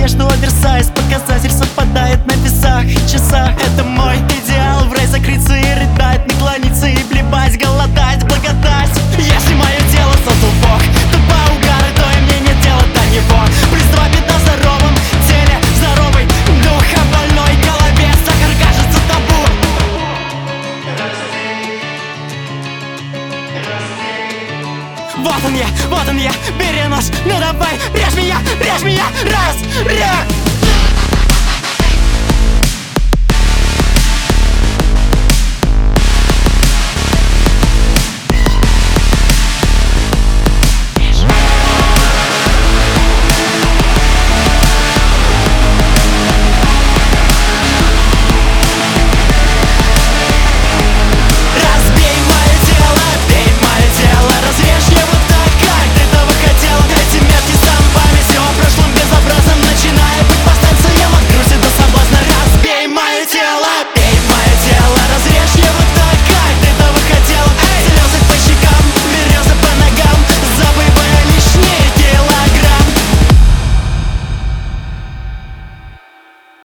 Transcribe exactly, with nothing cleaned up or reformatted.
одежду оверсайз, показатель совпадает на весах и часах. Это мой идеал, в рай закрыться и рыдать, наклониться и блебать, голодать, благодать. Если мое тело создал Бог, то по угару, то и мне нет дела до него. Плюс два беда в здоровом теле, здоровый дух, а больной голове сахар кажется табу. Вот он я, вот он я, бери нож, ну давай, режь меня, режь меня, раз, ря!